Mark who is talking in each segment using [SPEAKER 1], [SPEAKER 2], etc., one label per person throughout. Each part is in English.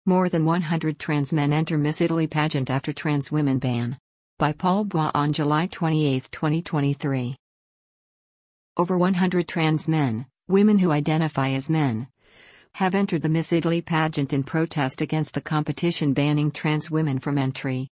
[SPEAKER 1] More than 100 trans men enter Miss Italy pageant after trans women ban. By Paul Bois on July 28, 2023. Over 100 trans men, women who identify as men, have entered the Miss Italy pageant in protest against the competition banning trans women from entry.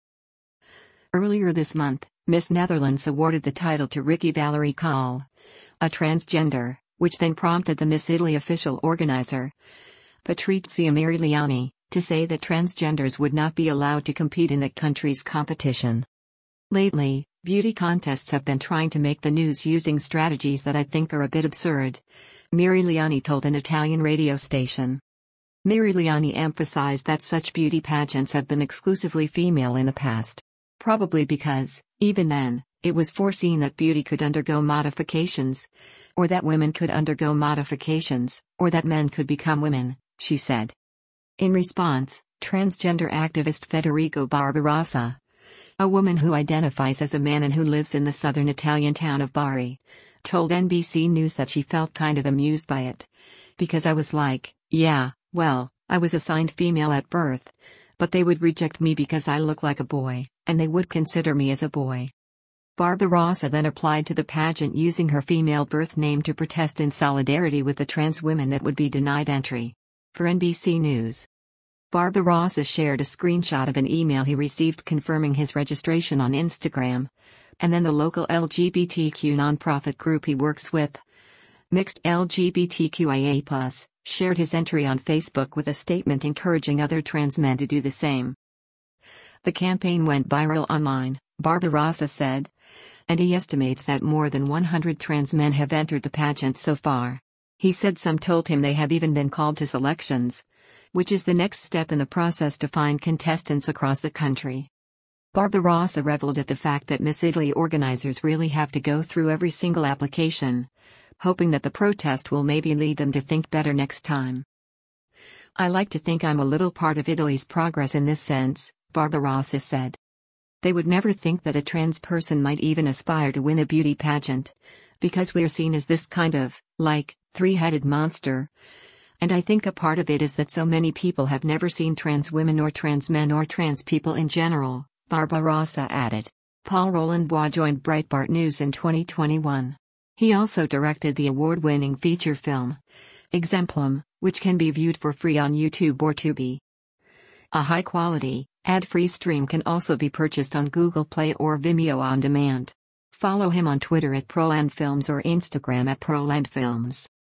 [SPEAKER 1] Earlier this month, Miss Netherlands awarded the title to Ricky Valerie Kahl, a transgender, which then prompted the Miss Italy official organizer, Patrizia Mirigliani, to say that transgenders would not be allowed to compete in that country's competition. Lately, beauty contests have been trying to make the news using strategies that I think are a bit absurd, Mirigliani told an Italian radio station. Mirigliani emphasized that such beauty pageants have been exclusively female in the past. Probably because, even then, it was foreseen that beauty could undergo modifications, or that women could undergo modifications, or that men could become women, she said. In response, transgender activist Federico Barbarossa, a woman who identifies as a man and who lives in the southern Italian town of Bari, told NBC News that she felt kind of amused by it. Because I was like, yeah, well, I was assigned female at birth, but they would reject me because I look like a boy, and they would consider me as a boy. Barbarossa then applied to the pageant using her female birth name to protest in solidarity with the trans women that would be denied entry. For NBC News, Barbarossa shared a screenshot of an email he received confirming his registration on Instagram, and then the local LGBTQ nonprofit group he works with, Mixed LGBTQIA+, shared his entry on Facebook with a statement encouraging other trans men to do the same. The campaign went viral online, Barbarossa said, and he estimates that more than 100 trans men have entered the pageant so far. He said some told him they have even been called to selections, which is the next step in the process to find contestants across the country. Barbarossa reveled at the fact that Miss Italy organizers really have to go through every single application, hoping that the protest will maybe lead them to think better next time. I like to think I'm a little part of Italy's progress in this sense, Barbarossa said. They would never think that a trans person might even aspire to win a beauty pageant, because we're seen as this kind of, like, three-headed monster. And I think a part of it is that so many people have never seen trans women or trans men or trans people in general, Barbarossa added. Paul Roland Bois joined Breitbart News in 2021. He also directed the award-winning feature film, Exemplum, which can be viewed for free on YouTube or Tubi. A high-quality, ad-free stream can also be purchased on Google Play or Vimeo on demand. Follow him on Twitter at ProlandFilms or Instagram at ProlandFilms.